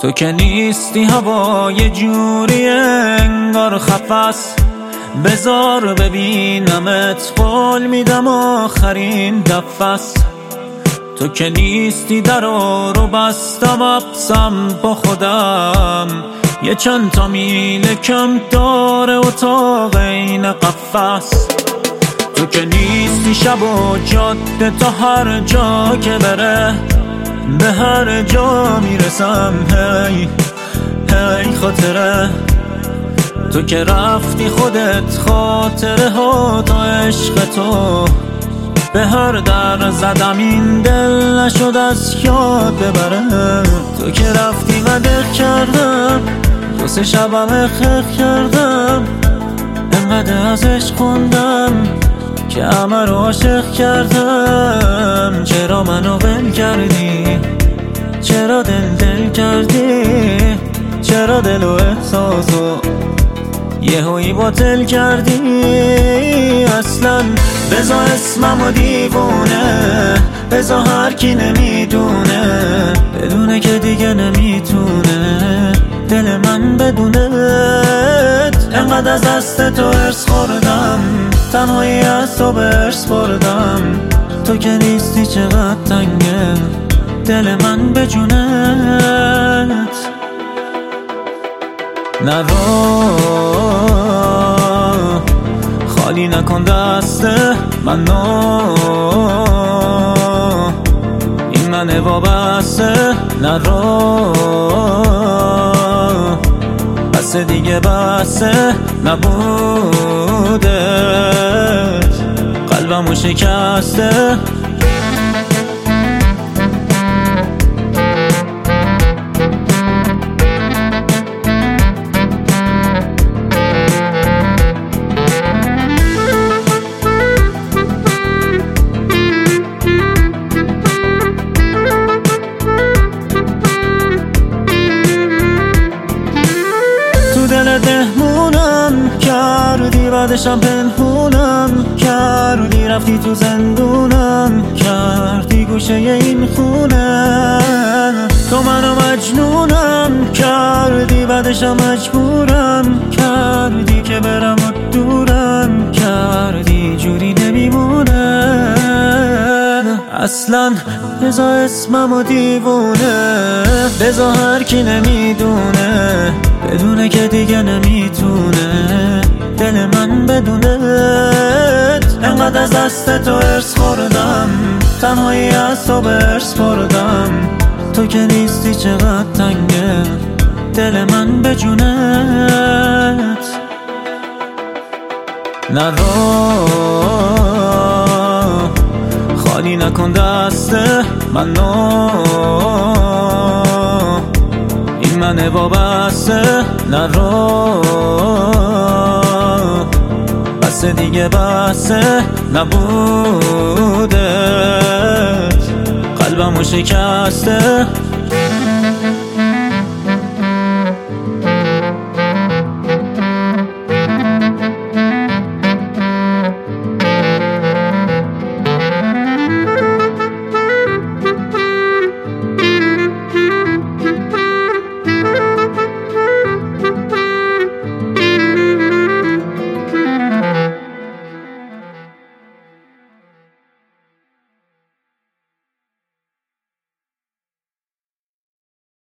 تو که نیستی هوا یه جوری انگار خفس، بذار ببینمت قول میدم آخرین دفعس. تو که نیستی درو بستم ابسم با خودم، یه چند تا میل کم داره اتاق این قفس. تو که نیستی شب و جاده تا هر جا که بره، به هر جا میرسم هی هی خاطره. تو که رفتی خودت خاطره ها تا عشق تو، به هر در زدم این دل نشد از یاد ببره. تو که رفتی و دق کردم، دو سه شبم خخ کردم، انقدر از عشق خوندم که همه رو عاشق کردم. چرا منو ول کردی؟ چرا دل کردی؟ چرا دل و احساسو یهویی باطل کردی؟ اصلا بزا اسممو دیوونه، بزا هر کی نمیدونه، بدونه که دیگه نمیتونه دل من بدونت. انقدر از دست تو ارس خوردم، تنهایی از تو برس بردم. تو که نیستی چقدر تنگه دل من به جونت. نرو خالی نکن دست منو، این منه وابسته. نرو بس دیگه بسه نبودت، قلبمو شکسته. دهمونم کردی، بعدشم پنهونم کردی، رفتی تو زندونم کردی گوشه این خونه. تو منو مجنونم کردی، بعدشم مجبورم کردی که برم و دورم کردی، جوری نمیمونه اصلا. بزا اسممو دیوونه، بزا هر کی نمیدونه، بدونه که دیگه نمیتونه دل من بدونت. انقدر از دست تو ارس خوردم، تنهایی از تو برس بردم. تو که نیستی چقدر تنگه دل من به جونت. نرو خالی نکن دست منو، این منه وابسته. نرو بس دیگه بسه نبودت، قلبمو شکسته.